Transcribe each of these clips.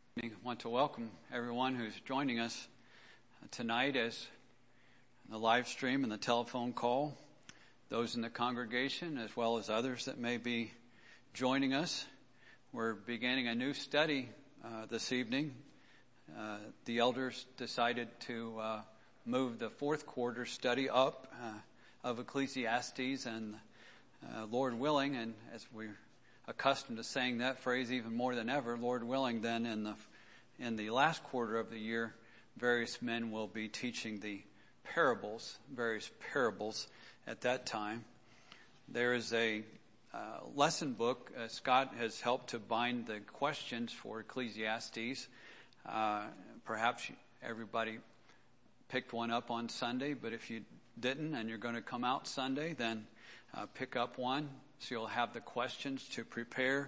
I want to welcome everyone who's joining us tonight as the live stream and the telephone call, those in the congregation as well as others that may be joining us. We're beginning a new study this evening. The elders decided to move the fourth quarter study up of Ecclesiastes, and Lord willing, and as we're accustomed to saying that phrase even more than ever, Lord willing, then in the last quarter of the year, various men will be teaching the various parables at that time. There is a lesson book. Scott has helped to bind the questions for Ecclesiastes. Perhaps everybody picked one up on Sunday, but if you didn't and you're going to come out Sunday, then pick up one so you'll have the questions to prepare.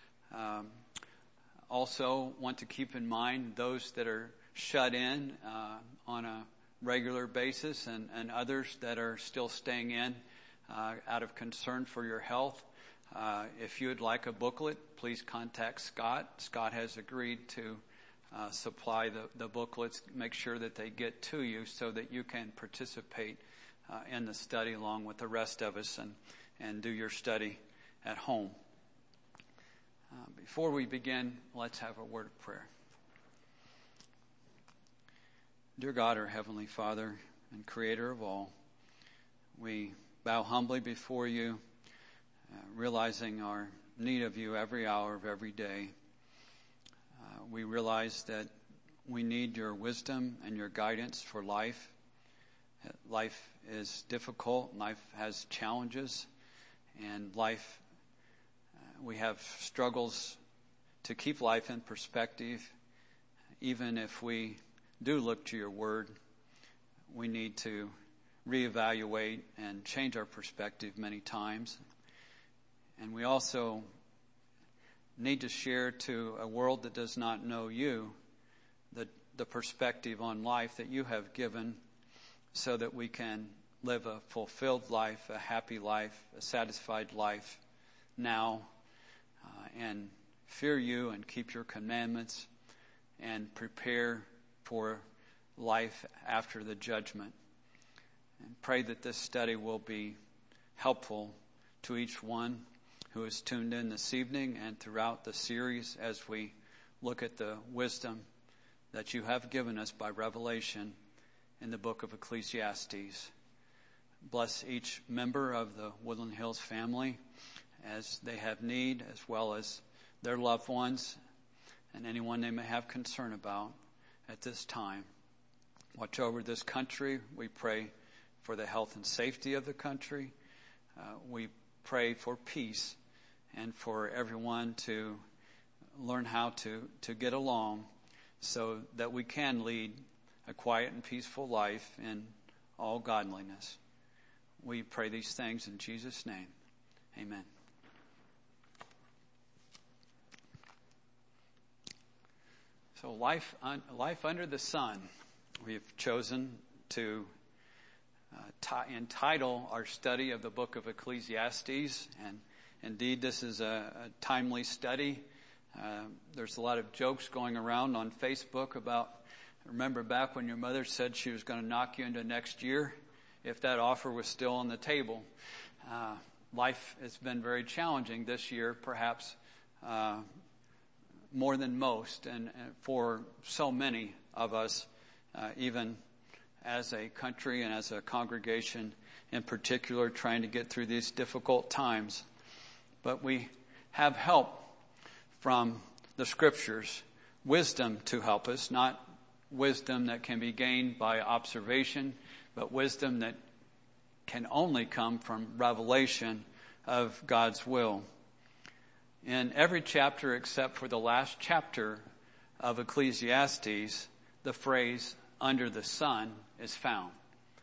Also want to keep in mind those that are shut in on a regular basis and others that are still staying in out of concern for your health. If you would like a booklet, please contact Scott. Scott has agreed to supply the booklets, make sure that they get to you so that you can participate in the study along with the rest of us and do your study at home. Before we begin, let's have a word of prayer. Dear God, our Heavenly Father and Creator of all, we bow humbly before you, realizing our need of you every hour of every day. We realize that we need your wisdom and your guidance for life. Life is difficult. Life has challenges. And life, we have struggles to keep life in perspective. Even if we do look to your word, we need to reevaluate and change our perspective many times. And we also need to share to a world that does not know you the perspective on life that you have given, so that we can live a fulfilled life, a happy life, a satisfied life now, and fear you and keep your commandments and prepare for life after the judgment. And pray that this study will be helpful to each one who is tuned in this evening and throughout the series as we look at the wisdom that you have given us by revelation in the book of Ecclesiastes. Bless each member of the Woodland Hills family as they have need, as well as their loved ones and anyone they may have concern about at this time. Watch over this country. We pray for the health and safety of the country. We pray for peace and for everyone to learn how to get along so that we can lead a quiet and peaceful life in all godliness. We pray these things in Jesus' name. Amen. So life under the sun. We've chosen to entitle our study of the book of Ecclesiastes, and indeed this is a timely study. There's a lot of jokes going around on Facebook about, remember back when your mother said she was going to knock you into next year, if that offer was still on the table. Life has been very challenging this year, perhaps more than most, and for so many of us, even as a country and as a congregation in particular, trying to get through these difficult times. But we have help from the Scriptures, wisdom to help us, not wisdom that can be gained by observation, but wisdom that can only come from revelation of God's will. In every chapter except for the last chapter of Ecclesiastes, the phrase "under the sun" is found.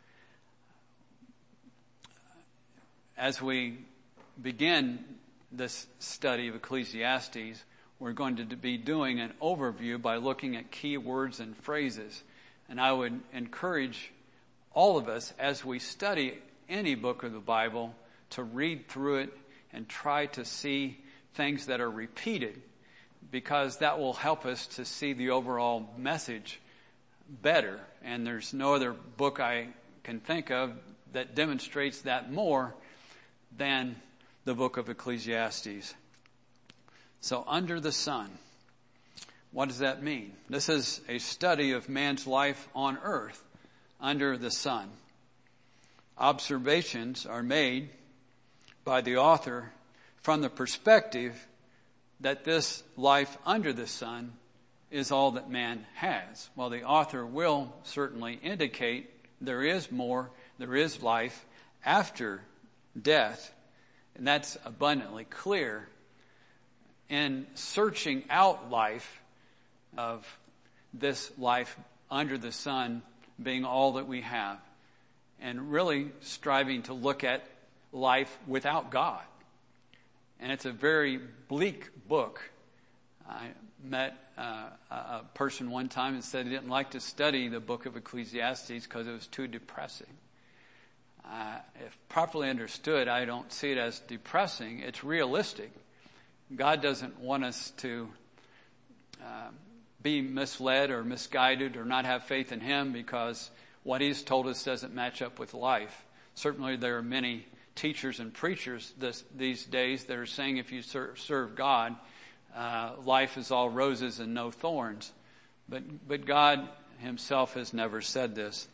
As we begin this study of Ecclesiastes, we're going to be doing an overview by looking at key words and phrases. And I would encourage all of us, as we study any book of the Bible, to read through it and try to see things that are repeated because that will help us to see the overall message better. And there's no other book I can think of that demonstrates that more than the book of Ecclesiastes. So, under the sun. What does that mean? This is a study of man's life on earth under the sun. Observations are made by the author from the perspective that this life under the sun is all that man has. Well, the author will certainly indicate there is more, there is life after death, and that's abundantly clear. In searching out life, of this life under the sun being all that we have, and really striving to look at life without God. And it's a very bleak book. I met a person one time and said he didn't like to study the book of Ecclesiastes because it was too depressing. If properly understood, I don't see it as depressing. It's realistic. God doesn't want us to be misled or misguided or not have faith in Him because what He's told us doesn't match up with life. Certainly there are many teachers and preachers these days that are saying if you serve God, life is all roses and no thorns. But God Himself has never said this.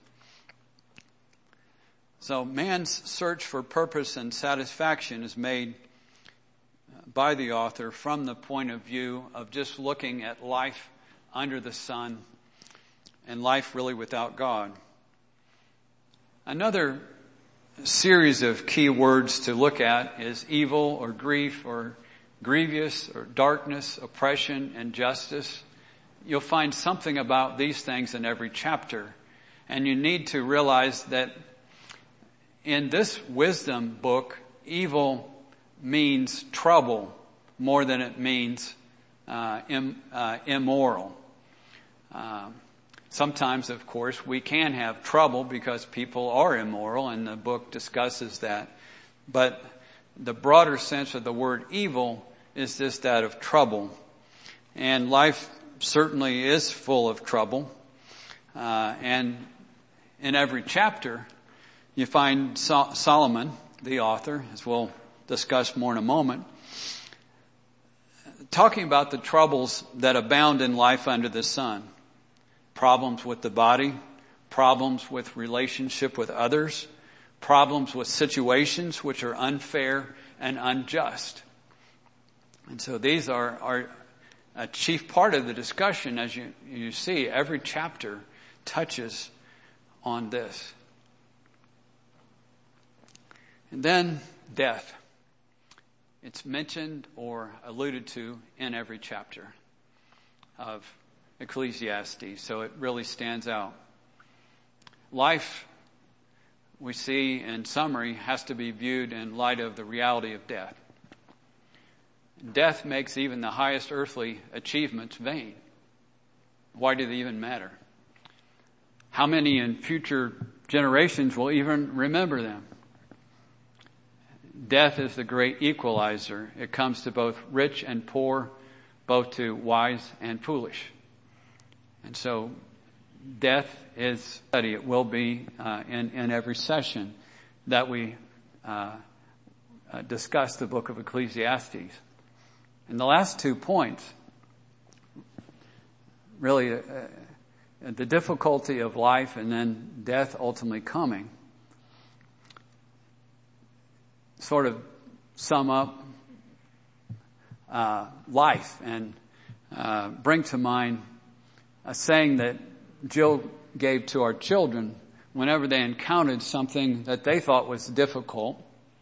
So man's search for purpose and satisfaction is made by the author from the point of view of just looking at life under the sun and life really without God. Another series of key words to look at is evil or grief or grievous or darkness, oppression, and justice. You'll find something about these things in every chapter. And you need to realize that in this wisdom book, evil means trouble more than it means immoral. Sometimes, of course, we can have trouble because people are immoral, and the book discusses that. But the broader sense of the word evil is just that of trouble. And life certainly is full of trouble. And in every chapter, you find Solomon, the author, as we'll discuss more in a moment, talking about the troubles that abound in life under the sun. Problems with the body, problems with relationship with others, problems with situations which are unfair and unjust. And so these are a chief part of the discussion. As you see, every chapter touches on this. And then death. It's mentioned or alluded to in every chapter of Ecclesiastes, so it really stands out. Life, we see in summary, has to be viewed in light of the reality of death. Death makes even the highest earthly achievements vain. Why do they even matter? How many in future generations will even remember them? Death is the great equalizer. It comes to both rich and poor, both to wise and foolish. And so death is study. It will be in every session that we discuss the book of Ecclesiastes. And the last 2 points, really the difficulty of life and then death ultimately coming, sort of sum up life and bring to mind a saying that Jill gave to our children whenever they encountered something that they thought was difficult.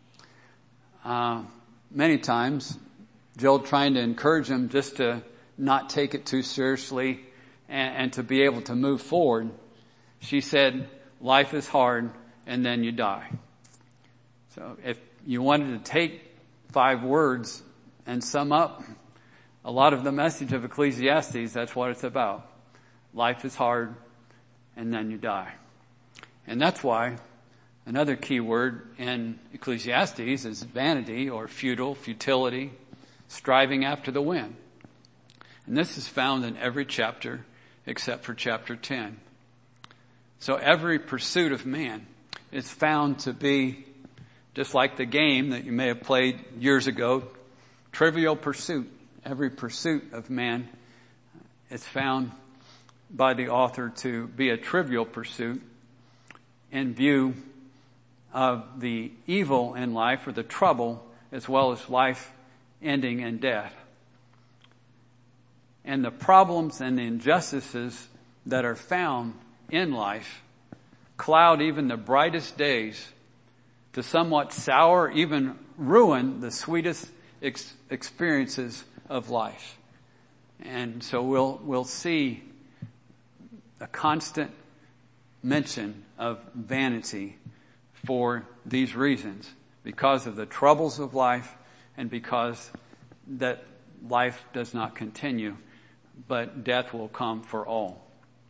Many times, Jill trying to encourage them just to not take it too seriously and to be able to move forward. She said, life is hard and then you die. So if you wanted to take 5 words and sum up a lot of the message of Ecclesiastes, that's what it's about. Life is hard, and then you die. And that's why another key word in Ecclesiastes is vanity or futile, futility, striving after the wind. And this is found in every chapter except for chapter 10. So every pursuit of man is found to be just like the game that you may have played years ago, Trivial Pursuit. Every pursuit of man is found by the author to be a trivial pursuit in view of the evil in life, or the trouble, as well as life ending in death. And the problems and the injustices that are found in life cloud even the brightest days to somewhat sour, even ruin the sweetest experiences of life. And so we'll see a constant mention of vanity for these reasons, because of the troubles of life and because that life does not continue, but death will come for all.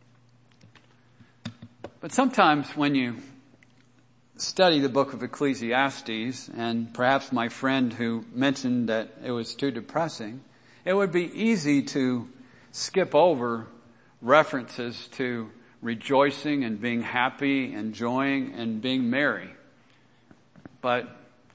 But sometimes when you study the book of Ecclesiastes, and perhaps my friend who mentioned that it was too depressing, it would be easy to skip over references to rejoicing and being happy, enjoying and being merry. But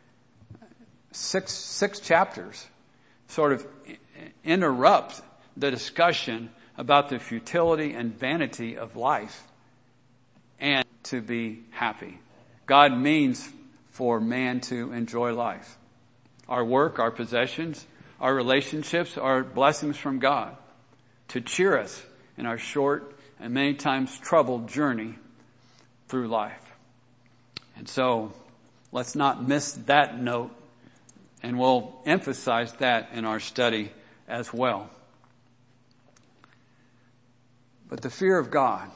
six chapters sort of interrupt the discussion about the futility and vanity of life and to be happy. God means for man to enjoy life. Our work, our possessions, our relationships are blessings from God to cheer us in our short and many times troubled journey through life. And so let's not miss that note, and we'll emphasize that in our study as well. But the fear of God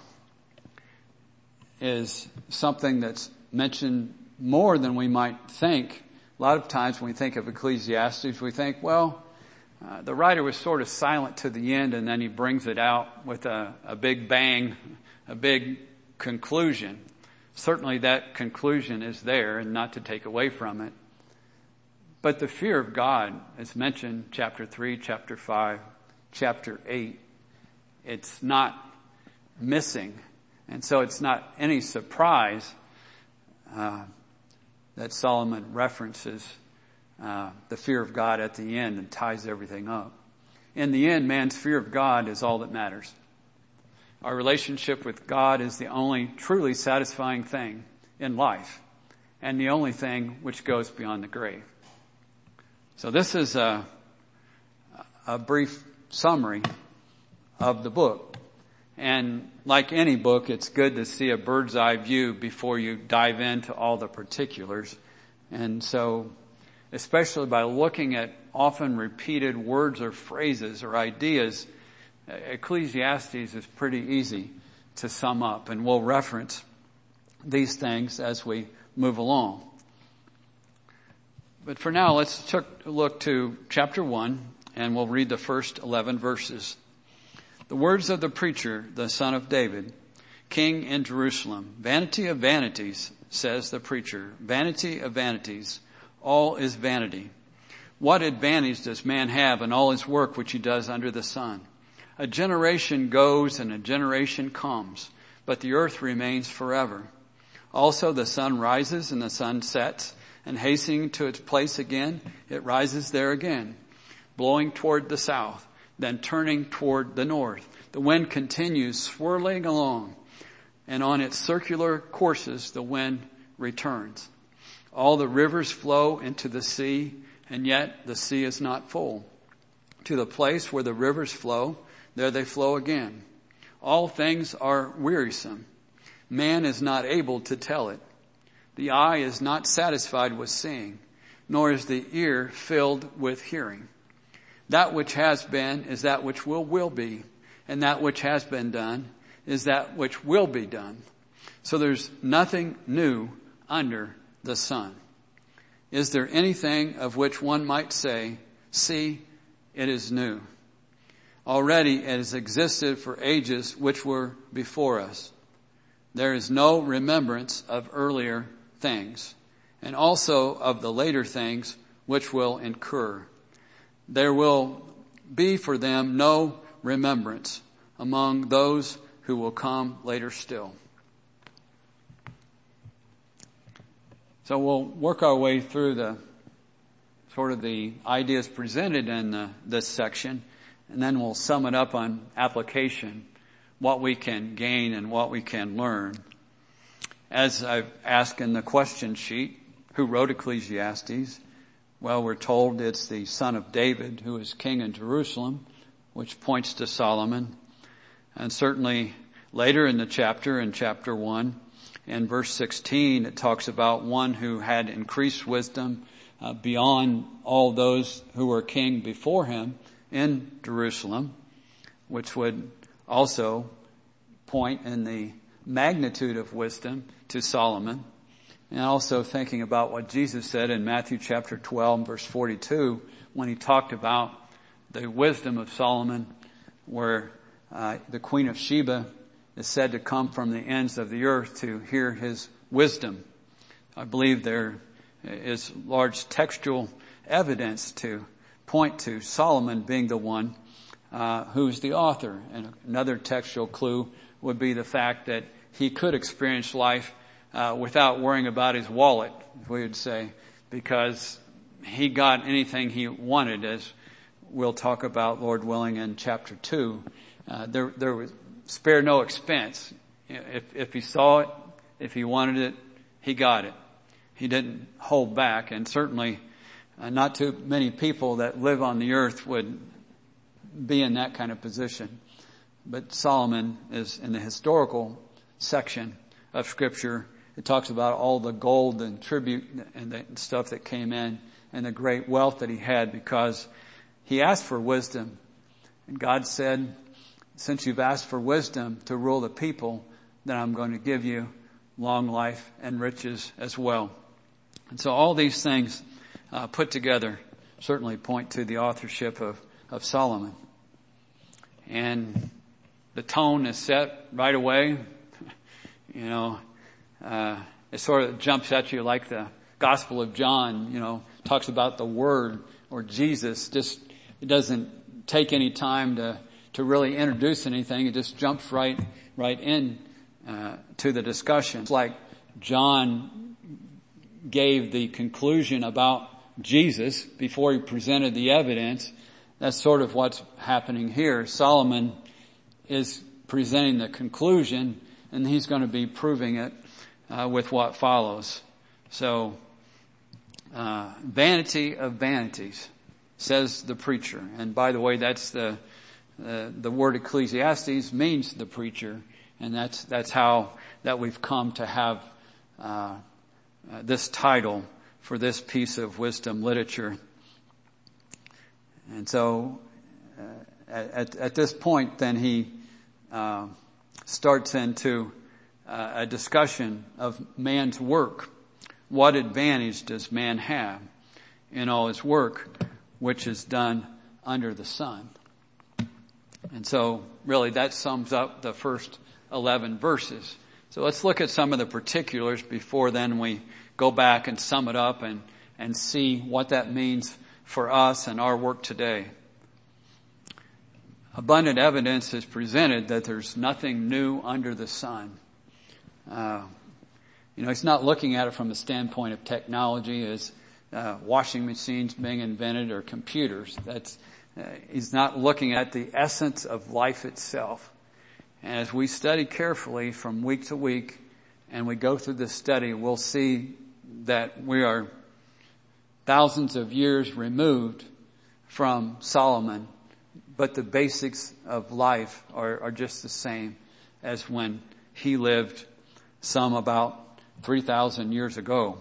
is something that's mentioned more than we might think. A lot of times when we think of Ecclesiastes, we think, well, the writer was sort of silent to the end, and then he brings it out with a big bang, a big conclusion. Certainly that conclusion is there, and not to take away from it. But the fear of God is mentioned chapter 3, chapter 5, chapter 8. It's not missing. And so it's not any surprise that Solomon references the fear of God at the end and ties everything up. In the end, man's fear of God is all that matters. Our relationship with God is the only truly satisfying thing in life, and the only thing which goes beyond the grave. So this is a brief summary of the book. And like any book, it's good to see a bird's eye view before you dive into all the particulars. And so, especially by looking at often repeated words or phrases or ideas, Ecclesiastes is pretty easy to sum up. And we'll reference these things as we move along. But for now, let's look to chapter 1, and we'll read the first 11 verses. The words of the preacher, the son of David, king in Jerusalem. Vanity of vanities, says the preacher. Vanity of vanities. All is vanity. What advantage does man have in all his work which he does under the sun? A generation goes and a generation comes, but the earth remains forever. Also the sun rises and the sun sets, and hastening to its place again, it rises there again, blowing toward the south, then turning toward the north. The wind continues swirling along, and on its circular courses the wind returns. All the rivers flow into the sea, and yet the sea is not full. To the place where the rivers flow, there they flow again. All things are wearisome. Man is not able to tell it. The eye is not satisfied with seeing, nor is the ear filled with hearing. That which has been is that which will be, and that which has been done is that which will be done. So there's nothing new under the sun. Is there anything of which one might say, see, it is new? Already it has existed for ages which were before us. There is no remembrance of earlier things, and also of the later things which will incur. There will be for them no remembrance among those who will come later still. So we'll work our way through the ideas presented in this section, and then we'll sum it up on application, what we can gain and what we can learn. As I've asked in the question sheet, who wrote Ecclesiastes? Well, we're told it's the son of David who is king in Jerusalem, which points to Solomon. And certainly later in the chapter, in chapter 1, in verse 16, it talks about one who had increased wisdom beyond all those who were king before him in Jerusalem, which would also point in the magnitude of wisdom to Solomon. And also thinking about what Jesus said in Matthew chapter 12, verse 42, when he talked about the wisdom of Solomon, where the Queen of Sheba is said to come from the ends of the earth to hear his wisdom. I believe there is large textual evidence to point to Solomon being the one who's the author. And another textual clue would be the fact that he could experience life without worrying about his wallet, we would say, because he got anything he wanted, as we'll talk about, Lord willing, in chapter 2. There was spare no expense. If he saw it, if he wanted it, he got it. He didn't hold back, and certainly not too many people that live on the earth would be in that kind of position. But Solomon is in the historical section of Scripture. It talks about all the gold and tribute and the stuff that came in and the great wealth that he had because he asked for wisdom. And God said, since you've asked for wisdom to rule the people, then I'm going to give you long life and riches as well. And so all these things put together certainly point to the authorship of Solomon. And the tone is set right away. It sort of jumps at you like the Gospel of John, talks about the Word or Jesus. It doesn't take any time to really introduce anything. It just jumps right in to the discussion. It's like John gave the conclusion about Jesus before he presented the evidence. That's sort of what's happening here. Solomon is presenting the conclusion, and he's going to be proving it with what follows. So, vanity of vanities, says the preacher. And by the way, that's the word Ecclesiastes means the preacher, and that's how that we've come to have this title for this piece of wisdom literature. And so, at this point, then he starts into a discussion of man's work. What advantage does man have in all his work, which is done under the sun? And so, really, that sums up the first 11 verses. So let's look at some of the particulars before then we go back and sum it up and see what that means for us and our work today. Abundant evidence is presented that there's nothing new under the sun. He's not looking at it from the standpoint of technology as washing machines being invented or computers. He's not looking at the essence of life itself. And as we study carefully from week to week and we go through this study, we'll see that we are thousands of years removed from Solomon, but the basics of life are just the same as when he lived some about 3,000 years ago.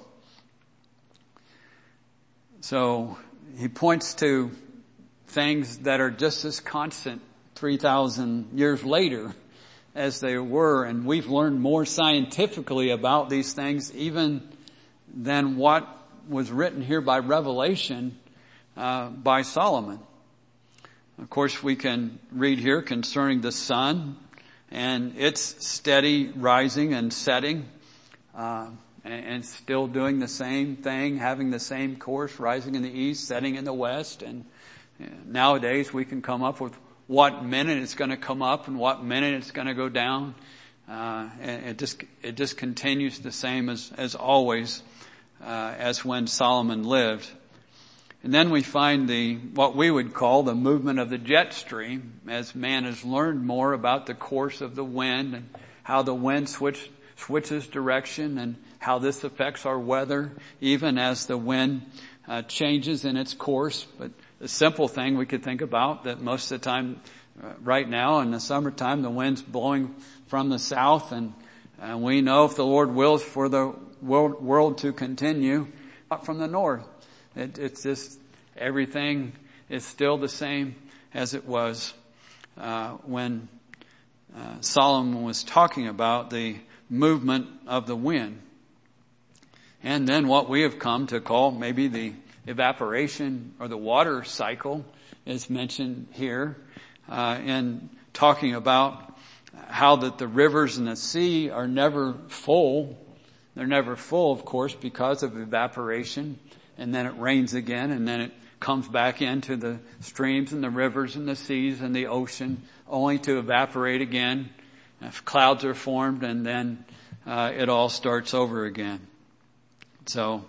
So he points to things that are just as constant 3,000 years later as they were, and we've learned more scientifically about these things even than what was written here by Revelation by Solomon. Of course, we can read here concerning the sun and its steady rising and setting, and still doing the same thing, having the same course, rising in the east, setting in the west. And nowadays we can come up with what minute it's going to come up and what minute it's going to go down. And it just continues the same as always, as when Solomon lived. And then we find what we would call the movement of the jet stream, as man has learned more about the course of the wind and how the wind switches direction and how this affects our weather, even as the wind changes in its course. But the simple thing we could think about, that most of the time right now in the summertime, the wind's blowing from the south, and we know, if the Lord wills, for the world to continue from the north. It's just, everything is still the same as it was when Solomon was talking about the movement of the wind. And then what we have come to call maybe the evaporation or the water cycle is mentioned here in talking about how that the rivers and the sea are never full. They're never full, of course, because of evaporation. And then it rains again, and then it comes back into the streams and the rivers and the seas and the ocean, only to evaporate again. If clouds are formed, and then it all starts over again. So,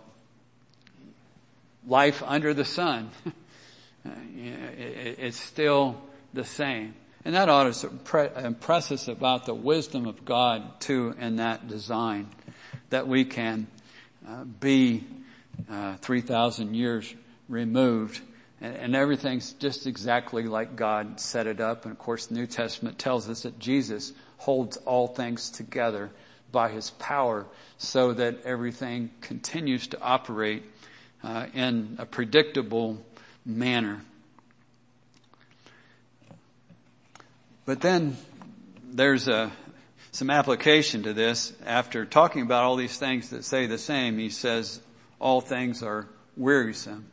life under the sun, it's still the same. And that ought to impress us about the wisdom of God, too, in that design, that we can be 3,000 years removed, and everything's just exactly like God set it up. And of course, the New Testament tells us that Jesus holds all things together by his power, so that everything continues to operate in a predictable manner. But then there's some application to this. After talking about all these things that say the same, he says all things are wearisome.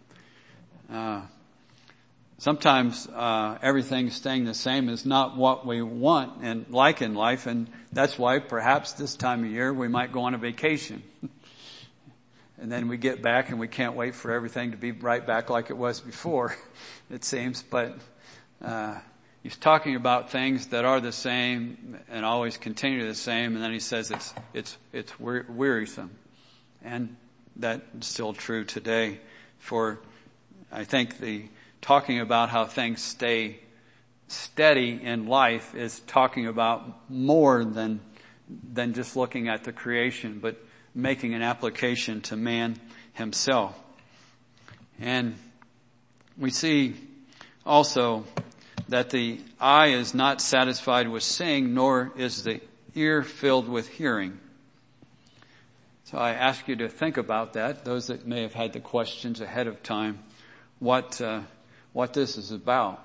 Sometimes everything staying the same is not what we want and like in life, and that's why perhaps this time of year we might go on a vacation. And then we get back and we can't wait for everything to be right back like it was before, it seems. But he's talking about things that are the same and always continue the same, and then he says it's wearisome. And that's still true today. For I think the talking about how things stay steady in life is talking about more than just looking at the creation, but making an application to man himself. And we see also that the eye is not satisfied with seeing, nor is the ear filled with hearing. So I ask you to think about that, those that may have had the questions ahead of time, what this is about.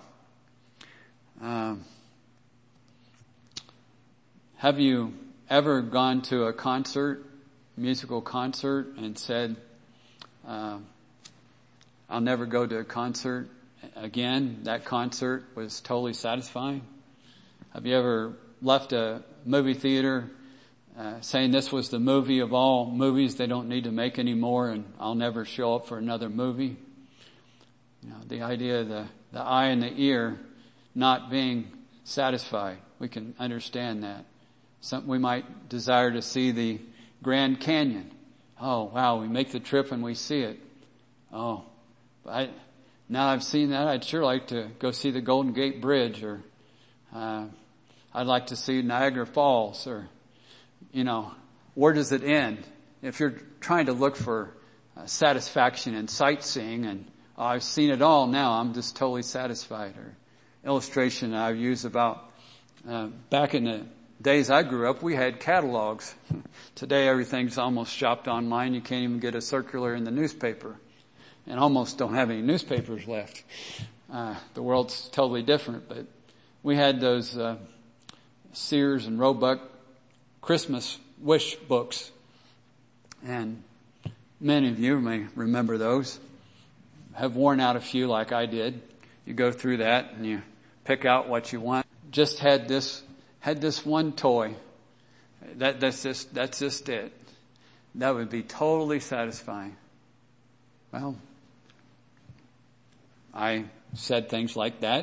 Have you ever gone to a musical concert, and said, I'll never go to a concert again? That concert was totally satisfying. Have you ever left a movie theater saying this was the movie of all movies, they don't need to make any more, and I'll never show up for another movie? You know, the idea of the eye and the ear not being satisfied. We can understand that. We might desire to see the Grand Canyon. Oh, wow, we make the trip and we see it. Oh, now I've seen that, I'd sure like to go see the Golden Gate Bridge, or I'd like to see Niagara Falls, or, where does it end? If you're trying to look for satisfaction in sightseeing and I've seen it all now, I'm just totally satisfied. Or illustration I've used about back in the days I grew up, we had catalogs. Today everything's almost shopped online. You can't even get a circular in the newspaper, and almost don't have any newspapers left. The world's totally different, but we had those Sears and Roebuck Christmas wish books, and many of you may remember those. Have worn out a few like I did. You go through that and you pick out what you want. Just had this one toy. That's just it. That would be totally satisfying. Well, I said things like that, and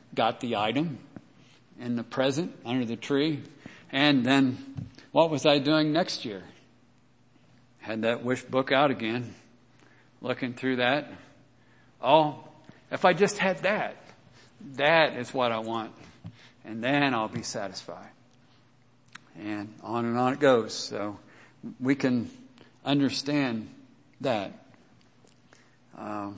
got the item in the present under the tree. And then what was I doing next year? Had that wish book out again, looking through that. Oh, if I just had that, that is what I want. And then I'll be satisfied. And on it goes. So we can understand that. You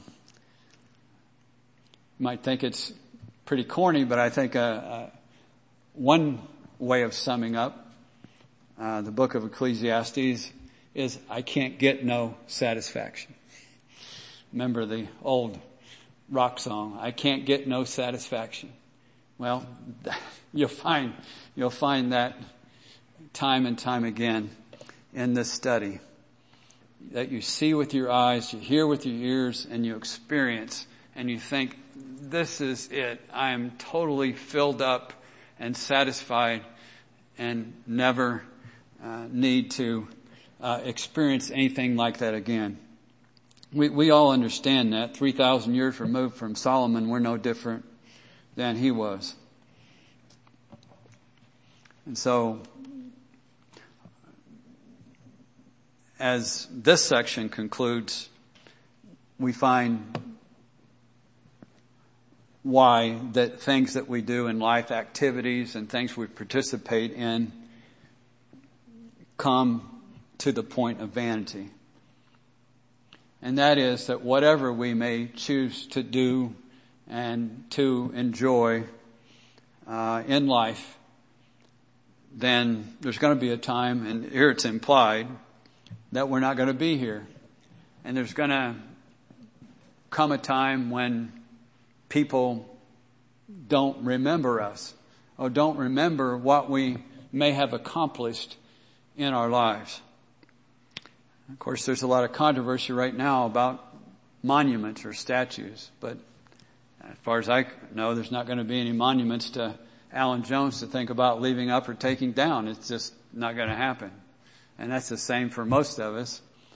might think it's pretty corny, but I think one way of summing up the book of Ecclesiastes is I can't get no satisfaction. Remember the old rock song, I can't get no satisfaction. Well, you'll find that time and time again in this study, that you see with your eyes, you hear with your ears, and you experience, and you think, this is it. I am totally filled up and satisfied and never need to experience anything like that again. We all understand that. 3,000 years removed from Solomon, we're no different than he was. And so, as this section concludes, we find why that things that we do in life, activities and things we participate in, come to the point of vanity. And that is that whatever we may choose to do and to enjoy in life, then there's going to be a time, and here it's implied, that we're not going to be here. And there's going to come a time when people don't remember us or don't remember what we may have accomplished in our lives. Of course, there's a lot of controversy right now about monuments or statues, but as far as I know, there's not going to be any monuments to Alan Jones to think about leaving up or taking down. It's just not going to happen. And that's the same for most of us.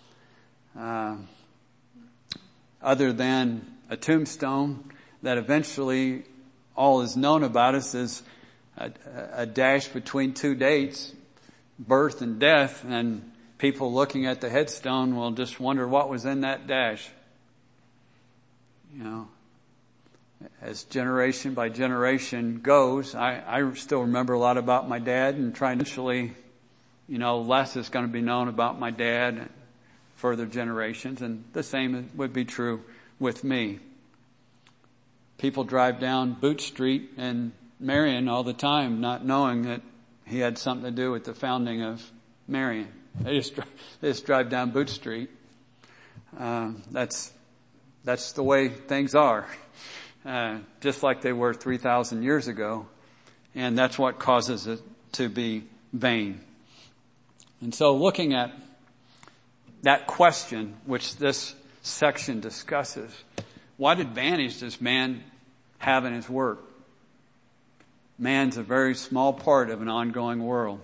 Other than a tombstone that eventually all is known about us is a dash between two dates, birth and death, and people looking at the headstone will just wonder what was in that dash. You know, as generation by generation goes, I still remember a lot about my dad, and trying to eventually, less is going to be known about my dad and further generations, and the same would be true with me. People drive down Boot Street in Marion all the time, not knowing that he had something to do with the founding of Marion. They just drive down Boot Street. That's the way things are, just like they were 3,000 years ago, and that's what causes it to be vain. And so, looking at that question, which this section discusses, what advantage does man have in his work? Man's a very small part of an ongoing world.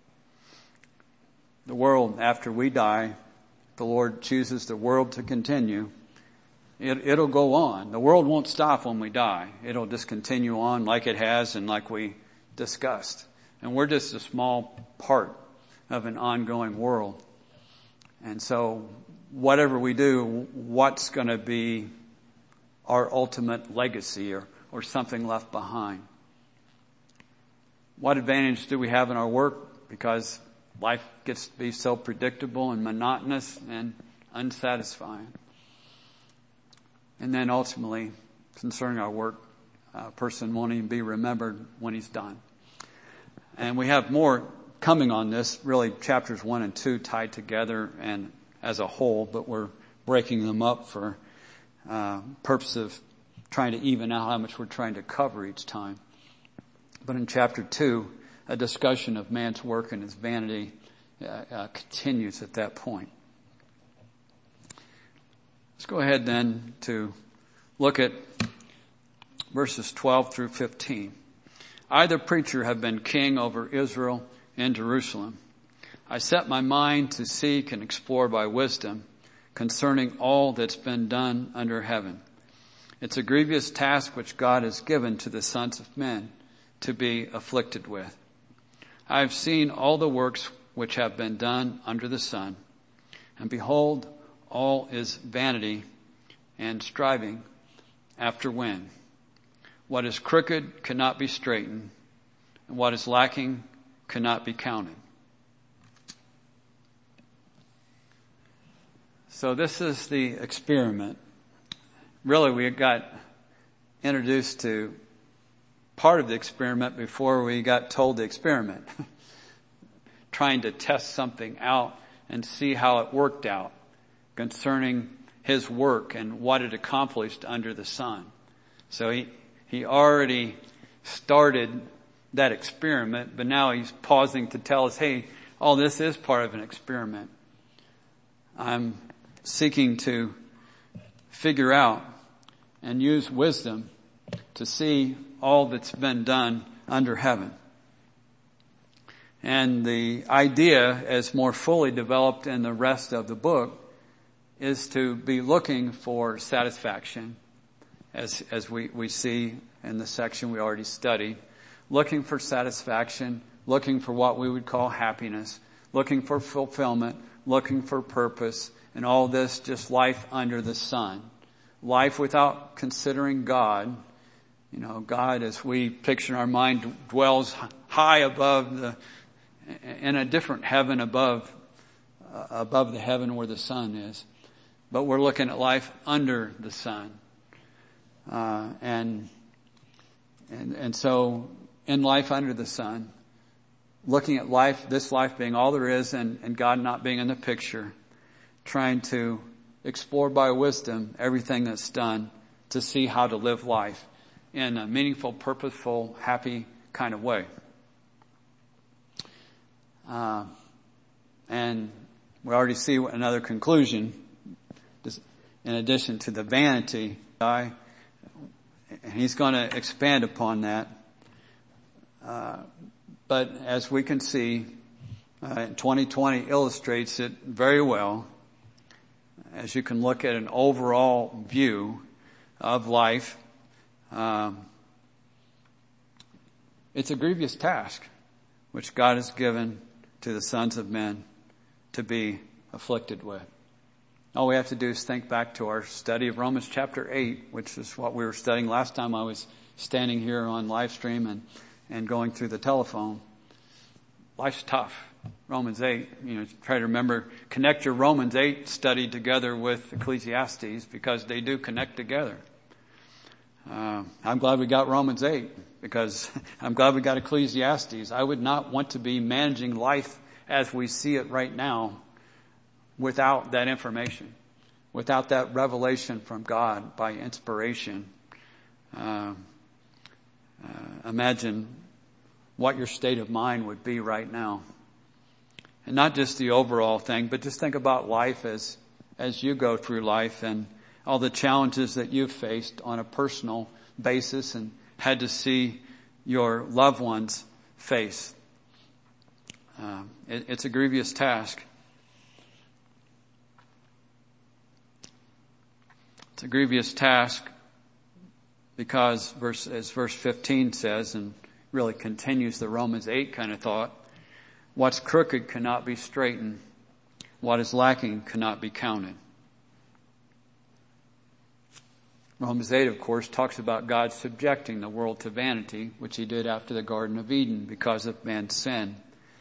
The world, after we die, the Lord chooses the world to continue. It'll go on. The world won't stop when we die. It'll just continue on like it has and like we discussed. And we're just a small part of an ongoing world. And so whatever we do, what's going to be our ultimate legacy or something left behind? What advantage do we have in our work? Because life gets to be so predictable and monotonous and unsatisfying. And then ultimately, concerning our work, a person won't even be remembered when he's done. And we have more coming on this, really chapters 1 and 2 tied together and as a whole, but we're breaking them up for purpose of trying to even out how much we're trying to cover each time. But in chapter 2, a discussion of man's work and his vanity continues at that point. Let's go ahead then to look at verses 12 through 15. I, the preacher, have been king over Israel and Jerusalem. I set my mind to seek and explore by wisdom concerning all that's been done under heaven. It's a grievous task which God has given to the sons of men to be afflicted with. I have seen all the works which have been done under the sun, and behold, all is vanity and striving after wind. What is crooked cannot be straightened, and what is lacking cannot be counted. So this is the experiment. Really, we got introduced to part of the experiment before we got told the experiment. Trying to test something out and see how it worked out concerning his work and what it accomplished under the sun. So he already started that experiment, but now he's pausing to tell us, hey, all this is part of an experiment. I'm seeking to figure out and use wisdom to see all that's been done under heaven. And the idea, as more fully developed in the rest of the book, is to be looking for satisfaction, as we see in the section we already studied. Looking for satisfaction, looking for what we would call happiness, looking for fulfillment, looking for purpose, and all this just life under the sun. Life without considering God. You know, God, as we picture in our mind, dwells high above in a different heaven above the heaven where the sun is. But we're looking at life under the sun. And so in life under the sun, looking at life, this life being all there is and God not being in the picture, trying to explore by wisdom everything that's done to see how to live life in a meaningful, purposeful, happy kind of way. And we already see another conclusion, in addition to the vanity, and he's going to expand upon that. But as we can see, 2020 illustrates it very well. As you can look at an overall view of life, it's a grievous task which God has given to the sons of men to be afflicted with. All we have to do is think back to our study of Romans chapter 8, which is what we were studying last time I was standing here on live stream and going through the telephone. Life's tough. Romans 8, try to remember, connect your Romans 8 study together with Ecclesiastes because they do connect together. I'm glad we got Romans 8 because I'm glad we got Ecclesiastes. I would not want to be managing life as we see it right now without that information, without that revelation from God by inspiration. Imagine what your state of mind would be right now. And not just the overall thing, but just think about life as you go through life and all the challenges that you've faced on a personal basis and had to see your loved ones face. It's a grievous task. It's a grievous task because, as verse 15 says, and really continues the Romans 8 kind of thought, what's crooked cannot be straightened. What is lacking cannot be counted. Romans 8, of course, talks about God subjecting the world to vanity, which he did after the Garden of Eden because of man's sin.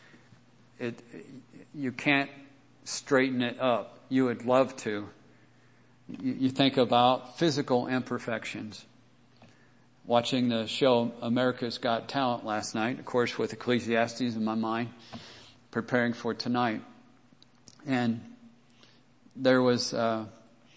You can't straighten it up. You would love to. You think about physical imperfections. Watching the show America's Got Talent last night, of course, with Ecclesiastes in my mind, preparing for tonight. And there was a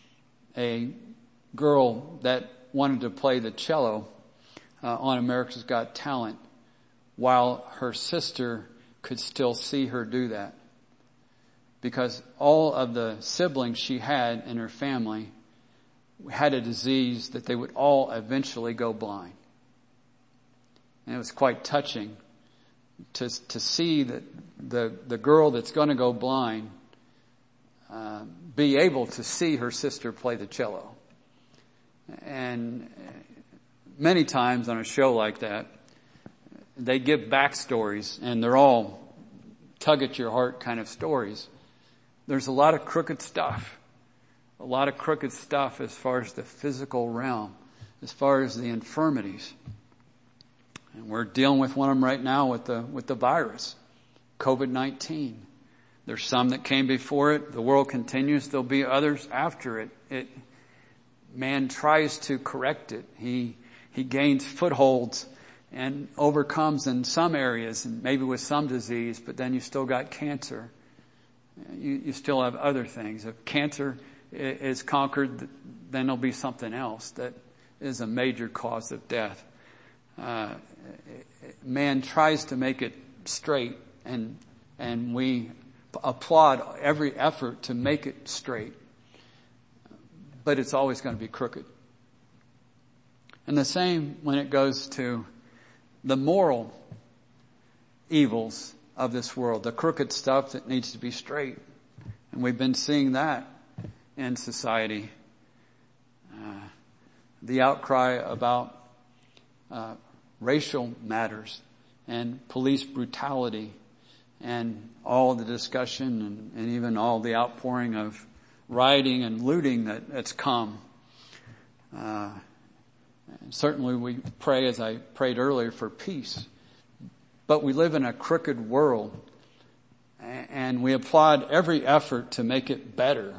girl that wanted to play the cello on America's Got Talent while her sister could still see her do that. Because all of the siblings she had in her family had a disease that they would all eventually go blind. And it was quite touching to see that the girl that's going to go blind be able to see her sister play the cello. And many times on a show like that, they give backstories, and they're all tug at your heart kind of stories. There's a lot of crooked stuff. A lot of crooked stuff as far as the physical realm, as far as the infirmities. And we're dealing with one of them right now with the virus, COVID-19. There's some that came before it. The world continues. There'll be others after it. Man tries to correct it. He gains footholds and overcomes in some areas, and maybe with some disease, but then you still got cancer. You still have other things. If cancer is conquered, then there'll be something else that is a major cause of death. Man tries to make it straight, and we applaud every effort to make it straight. But it's always going to be crooked. And the same when it goes to the moral evils of this world, the crooked stuff that needs to be straight. And we've been seeing that in society. The outcry about racial matters and police brutality and all the discussion and even all the outpouring of rioting and looting that's come. Certainly we pray, as I prayed earlier, for peace. But we live in a crooked world, and we applaud every effort to make it better.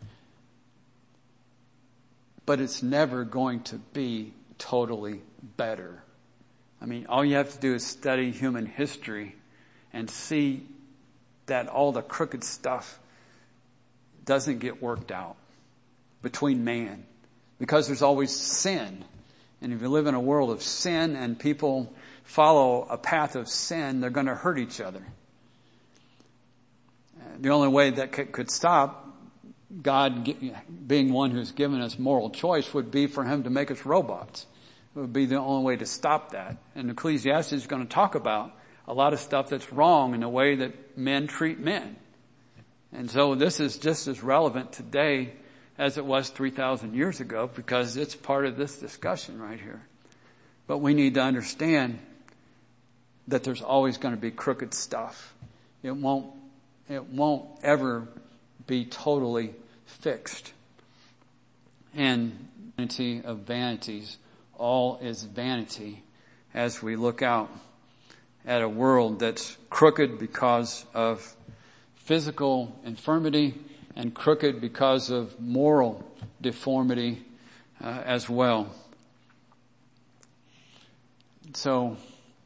But it's never going to be totally better. I mean, all you have to do is study human history and see that all the crooked stuff doesn't get worked out between man, because there's always sin. And if you live in a world of sin and people follow a path of sin, they're going to hurt each other. The only way that could stop God being one who's given us moral choice would be for him to make us robots. It would be the only way to stop that. And Ecclesiastes is going to talk about a lot of stuff that's wrong in the way that men treat men. And so this is just as relevant today as it was 3,000 years ago, because it's part of this discussion right here. But we need to understand that there's always going to be crooked stuff. It won't ever be totally fixed. And vanity of vanities, all is vanity as we look out at a world that's crooked because of physical infirmity and crooked because of moral deformity as well. So,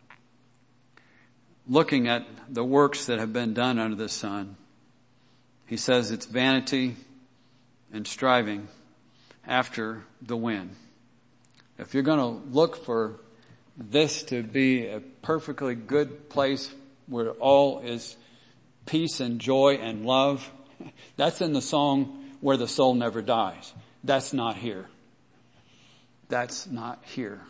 looking at the works that have been done under the sun, he says it's vanity and striving after the wind. If you're going to look for this to be a perfectly good place where all is peace and joy and love, that's in the song Where the Soul Never Dies. That's not here. That's not here.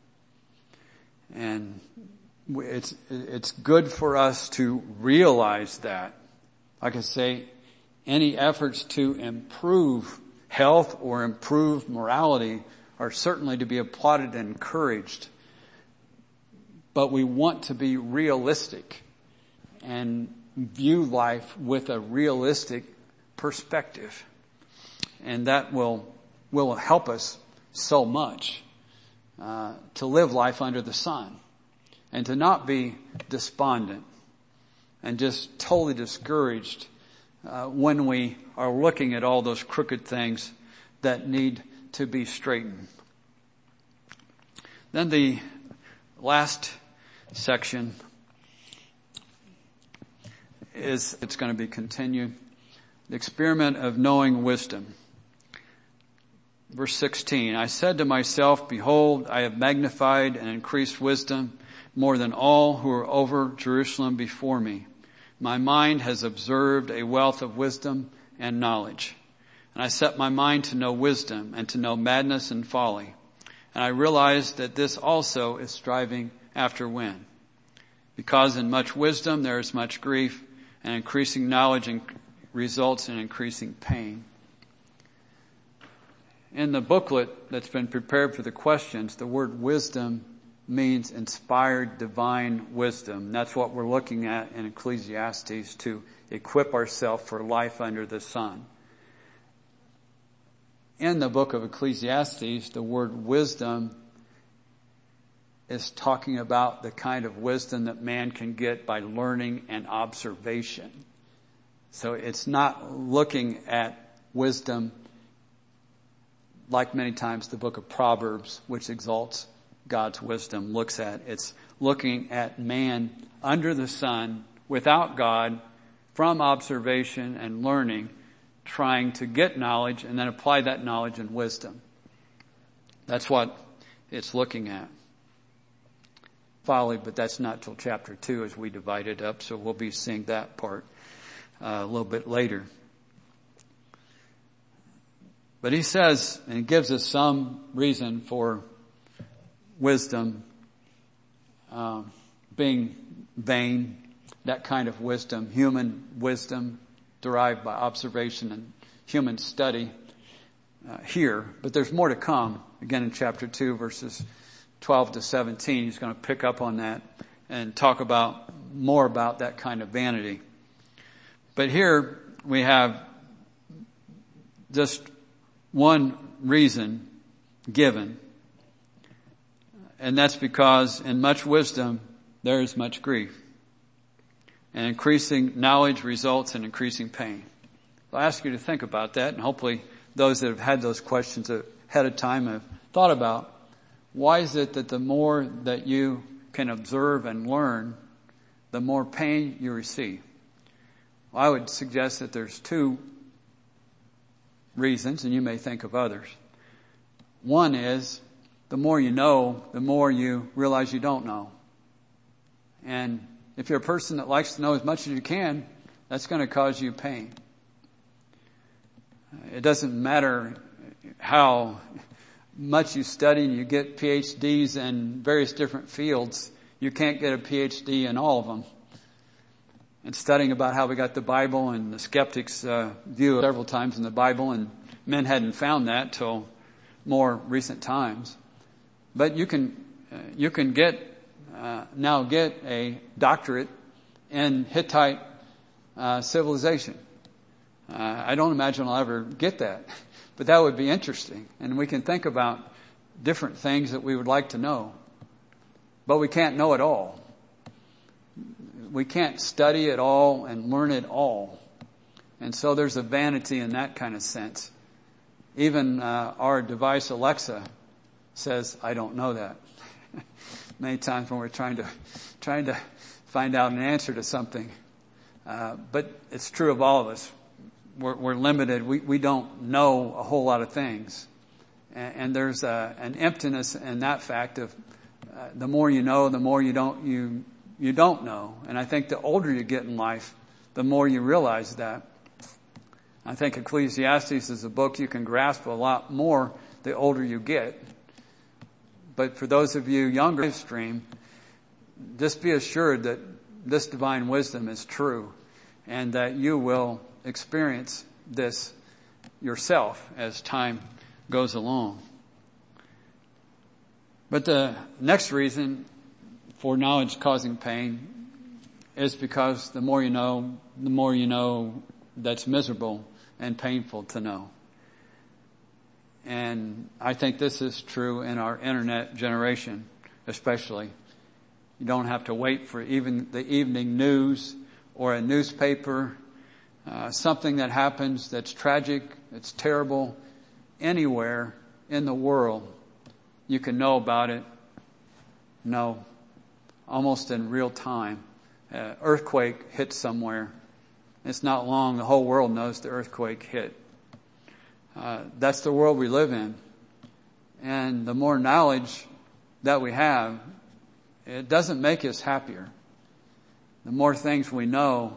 And it's good for us to realize that. Like I say, any efforts to improve health or improve morality are certainly to be applauded and encouraged. But we want to be realistic and view life with a realistic perspective. And that will help us so much to live life under the sun and to not be despondent and just totally discouraged when we are looking at all those crooked things that need to be straightened. Then the last section it's going to be continued. The experiment of knowing wisdom. Verse 16, I said to myself, behold, I have magnified and increased wisdom more than all who are over Jerusalem before me. My mind has observed a wealth of wisdom and knowledge. And I set my mind to know wisdom and to know madness and folly. And I realized that this also is striving after wind. Because in much wisdom there is much grief, and increasing knowledge results in increasing pain. In the booklet that's been prepared for the questions, the word wisdom means inspired divine wisdom. That's what we're looking at in Ecclesiastes, to equip ourselves for life under the sun. In the book of Ecclesiastes, the word wisdom is talking about the kind of wisdom that man can get by learning and observation. So it's not looking at wisdom like many times the book of Proverbs, which exalts God's wisdom, looks at. It's looking at man under the sun, without God, from observation and learning, trying to get knowledge and then apply that knowledge and wisdom. That's what it's looking at. Folly, but that's not till chapter 2 as we divide it up, so we'll be seeing that part a little bit later. But he says, and he gives us some reason for wisdom being vain, that kind of wisdom, human wisdom derived by observation and human study here. But there's more to come. Again, in chapter 2, verses 12 to 17, he's going to pick up on that and talk about more about that kind of vanity. But here we have just one reason given, and that's because in much wisdom there is much grief, and increasing knowledge results in increasing pain. I'll ask you to think about that, and hopefully those that have had those questions ahead of time have thought about, why is it that the more that you can observe and learn, the more pain you receive? Well, I would suggest that there's two reasons, and you may think of others. One is, the more you know, the more you realize you don't know. And if you're a person that likes to know as much as you can, that's going to cause you pain. It doesn't matter how much you study and you get PhDs in various different fields. You can't get a PhD in all of them. And studying about how we got the Bible, and the skeptics' view several times in the Bible, and men hadn't found that till more recent times. But you can now get a doctorate in Hittite civilization. I don't imagine I'll ever get that, but that would be interesting. And we can think about different things that we would like to know, but we can't know it all. We can't study it all and learn it all. And so there's a vanity in that kind of sense. Even our device Alexa says, I don't know that. Many times when we're trying to find out an answer to something. But it's true of all of us. We're limited. We don't know a whole lot of things. And there's an emptiness in that fact of the more you know, the more you don't know. And I think the older you get in life, the more you realize that. I think Ecclesiastes is a book you can grasp a lot more the older you get. But for those of you younger stream, just be assured that this divine wisdom is true and that you will experience this yourself as time goes along. But the next reason for knowledge causing pain is because the more you know that's miserable and painful to know. And I think this is true in our internet generation, especially. You don't have to wait for even the evening news or a newspaper, something that happens that's tragic, that's terrible, anywhere in the world. You can know about it. No. Almost in real time. Earthquake hit somewhere. It's not long. The whole world knows the earthquake hit. That's the world we live in. And the more knowledge that we have, it doesn't make us happier. The more things we know,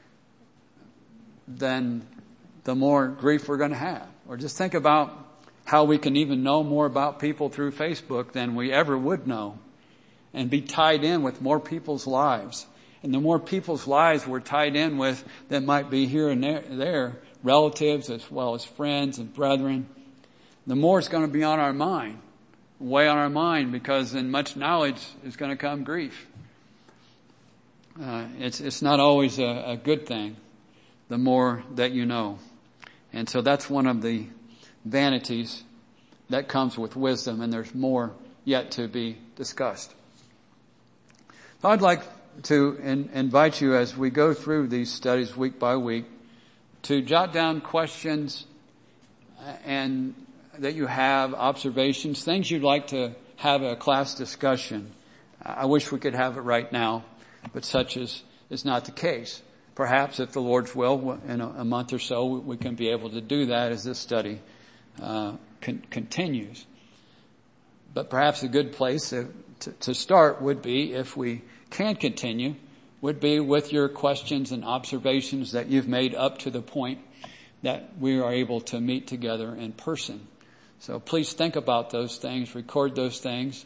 then the more grief we're going to have. Or just think about how we can even know more about people through Facebook than we ever would know, and be tied in with more people's lives. And the more people's lives we're tied in with that might be here and there, relatives as well as friends and brethren, the more it's going to be on our mind, weigh on our mind, because in much knowledge is going to come grief. It's not always a good thing, the more that you know. And so that's one of the vanities that comes with wisdom, and there's more yet to be discussed. So I'd like to invite you, as we go through these studies week by week, to jot down questions and that you have, observations, things you'd like to have a class discussion. I wish we could have it right now, but such is not the case. Perhaps, if the Lord's will, in a month or so, we can be able to do that as this study continues. But perhaps a good place to start would be, if we can continue, would be with your questions and observations that you've made up to the point that we are able to meet together in person. So please think about those things, record those things,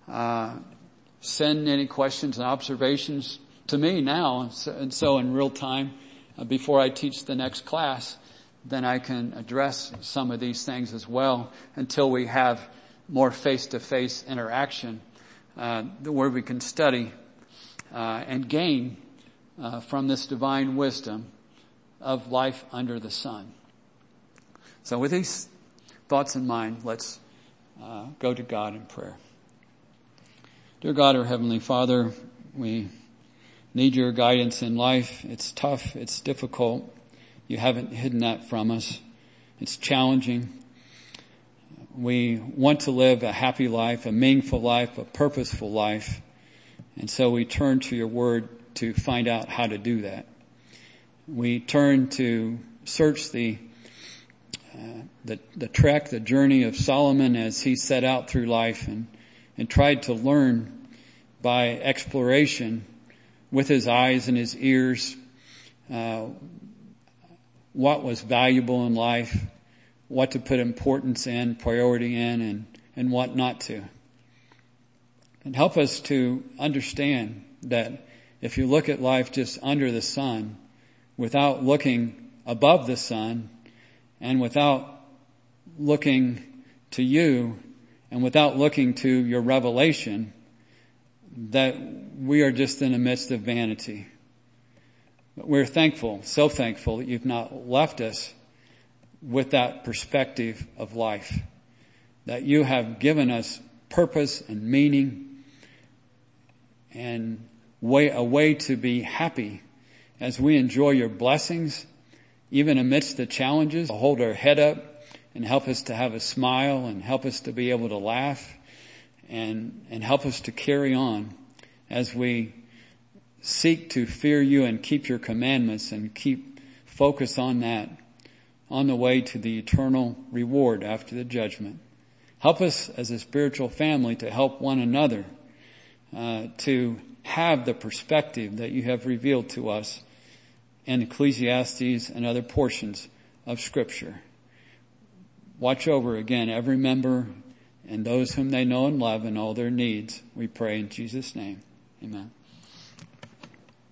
send any questions and observations to me now, and so in real time, before I teach the next class, then I can address some of these things as well, until we have more face-to-face interaction, where we can study and gain from this divine wisdom of life under the sun. So with these thoughts in mind, let's go to God in prayer. Dear God, our Heavenly Father, we need your guidance in life. It's tough. It's difficult. You haven't hidden that from us. It's challenging. We want to live a happy life, a meaningful life, a purposeful life. And so we turn to your word to find out how to do that. We turn to search the trek, the journey of Solomon as he set out through life and tried to learn by exploration with his eyes and his ears what was valuable in life, what to put importance in, priority in, and what not to. And help us to understand that if you look at life just under the sun, without looking above the sun, and without looking to you, and without looking to your revelation, that we are just in the midst of vanity. But we're thankful, so thankful, that you've not left us with that perspective of life, that you have given us purpose and meaning and a way to be happy as we enjoy your blessings, even amidst the challenges. Hold our head up and help us to have a smile, and help us to be able to laugh, and help us to carry on as we seek to fear you and keep your commandments and keep focus on that on the way to the eternal reward after the judgment. Help us as a spiritual family to help one another to have the perspective that you have revealed to us in Ecclesiastes and other portions of Scripture. Watch over again every member and those whom they know and love and all their needs. We pray in Jesus' name. Amen.